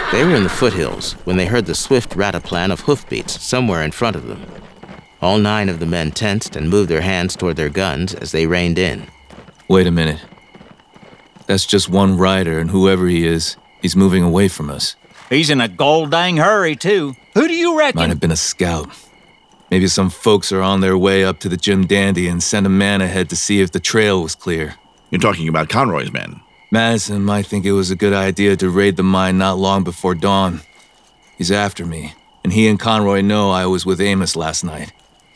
They were in the foothills when they heard the swift rataplan of hoofbeats somewhere in front of them. All 9 of the men tensed and moved their hands toward their guns as they reined in. Wait a minute. That's just one rider, and whoever he is, he's moving away from us. He's in a gold-dang hurry, too. Who do you reckon? Might have been a scout. Maybe some folks are on their way up to the Jim Dandy and sent a man ahead to see if the trail was clear. You're talking about Conroy's men. Madison might think it was a good idea to raid the mine not long before dawn. He's after me, and he and Conroy know I was with Amos last night.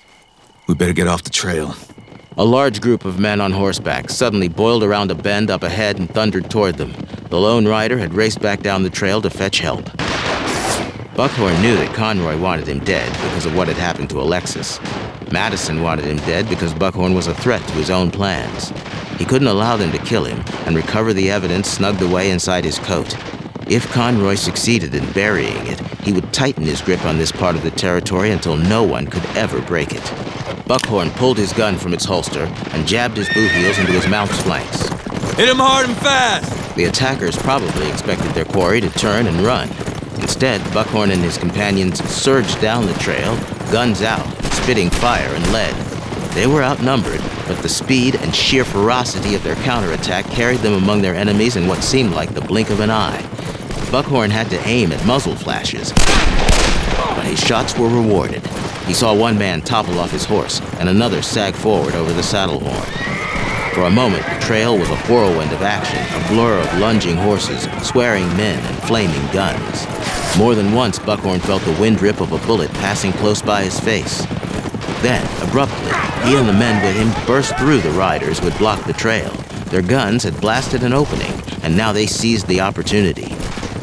We better get off the trail. A large group of men on horseback suddenly boiled around a bend up ahead and thundered toward them. The lone rider had raced back down the trail to fetch help. Buckhorn knew that Conroy wanted him dead because of what had happened to Alexis. Madison wanted him dead because Buckhorn was a threat to his own plans. He couldn't allow them to kill him and recover the evidence snugged away inside his coat. If Conroy succeeded in burying it, he would tighten his grip on this part of the territory until no one could ever break it. Buckhorn pulled his gun from its holster and jabbed his boot heels into his mount's flanks. Hit him hard and fast! The attackers probably expected their quarry to turn and run. Instead, Buckhorn and his companions surged down the trail, guns out, spitting fire and lead. They were outnumbered, but the speed and sheer ferocity of their counterattack carried them among their enemies in what seemed like the blink of an eye. Buckhorn had to aim at muzzle flashes, but his shots were rewarded. He saw one man topple off his horse and another sag forward over the saddle horn. For a moment, the trail was a whirlwind of action, a blur of lunging horses, swearing men, and flaming guns. More than once, Buckhorn felt the wind rip of a bullet passing close by his face. Then, abruptly, he and the men with him burst through the riders who had blocked the trail. Their guns had blasted an opening, and now they seized the opportunity.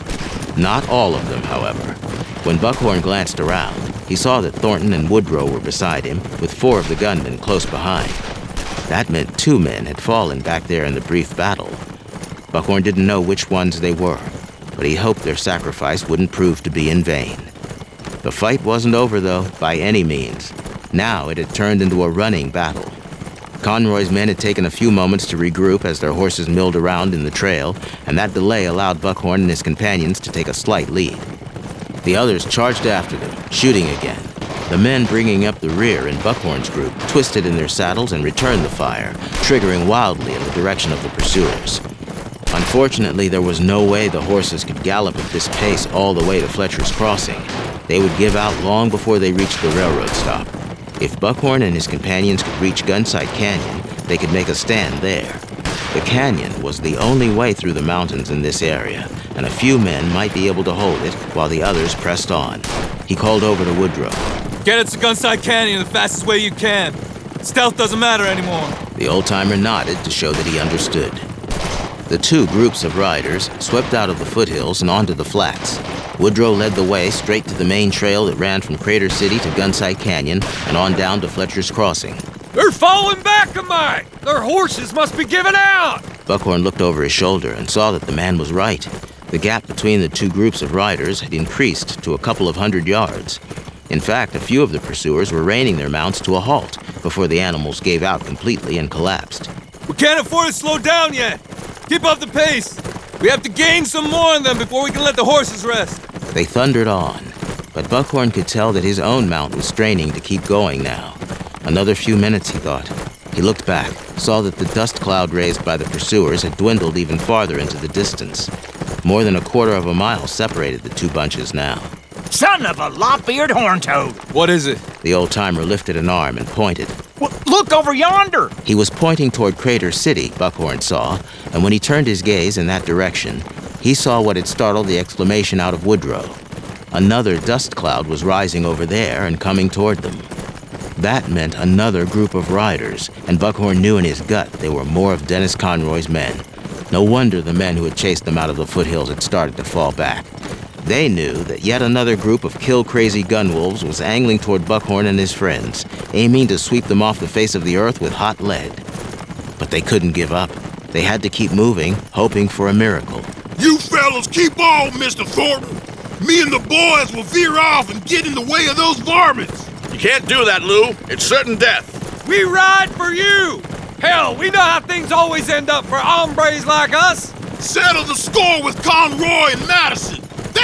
Not all of them, however. When Buckhorn glanced around, he saw that Thornton and Woodrow were beside him, with 4 of the gunmen close behind. That meant 2 men had fallen back there in the brief battle. Buckhorn didn't know which ones they were, but he hoped their sacrifice wouldn't prove to be in vain. The fight wasn't over, though, by any means. Now it had turned into a running battle. Conroy's men had taken a few moments to regroup as their horses milled around in the trail, and that delay allowed Buckhorn and his companions to take a slight lead. The others charged after them, shooting again. The men bringing up the rear in Buckhorn's group twisted in their saddles and returned the fire, triggering wildly in the direction of the pursuers. Unfortunately, there was no way the horses could gallop at this pace all the way to Fletcher's Crossing. They would give out long before they reached the railroad stop. If Buckhorn and his companions could reach Gunsight Canyon, they could make a stand there. The canyon was the only way through the mountains in this area, and a few men might be able to hold it while the others pressed on. He called over to Woodrow. Get it to Gunsight Canyon the fastest way you can. Stealth doesn't matter anymore. The old-timer nodded to show that he understood. The 2 groups of riders swept out of the foothills and onto the flats. Woodrow led the way straight to the main trail that ran from Crater City to Gunsight Canyon and on down to Fletcher's Crossing. They're falling back a mite! Their horses must be giving out! Buckhorn looked over his shoulder and saw that the man was right. The gap between the 2 groups of riders had increased to a couple of 100 yards. In fact, a few of the pursuers were reining their mounts to a halt before the animals gave out completely and collapsed. We can't afford to slow down yet. Keep up the pace. We have to gain some more on them before we can let the horses rest. They thundered on, but Buckhorn could tell that his own mount was straining to keep going now. Another few minutes, he thought. He looked back, saw that the dust cloud raised by the pursuers had dwindled even farther into the distance. More than a quarter of a mile separated the 2 bunches now. Son of a lop-eared horn-toad! What is it? The old-timer lifted an arm and pointed. Well, look over yonder! He was pointing toward Crater City, Buckhorn saw, and when he turned his gaze in that direction, he saw what had startled the exclamation out of Woodrow. Another dust cloud was rising over there and coming toward them. That meant another group of riders, and Buckhorn knew in his gut they were more of Dennis Conroy's men. No wonder the men who had chased them out of the foothills had started to fall back. They knew that yet another group of kill-crazy gunwolves was angling toward Buckhorn and his friends, aiming to sweep them off the face of the earth with hot lead. But they couldn't give up. They had to keep moving, hoping for a miracle. You fellas keep on, Mr. Thornton. Me and the boys will veer off and get in the way of those varmints. You can't do that, Lou. It's certain death. We ride for you! Hell, we know how things always end up for hombres like us. Settle the score with Conroy and Madison. That's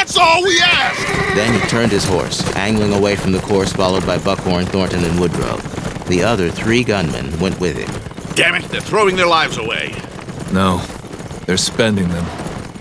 That's all we ask! Then he turned his horse, angling away from the course, followed by Buckhorn, Thornton, and Woodrow. The other 3 gunmen went with him. Damn it, they're throwing their lives away. No, they're spending them.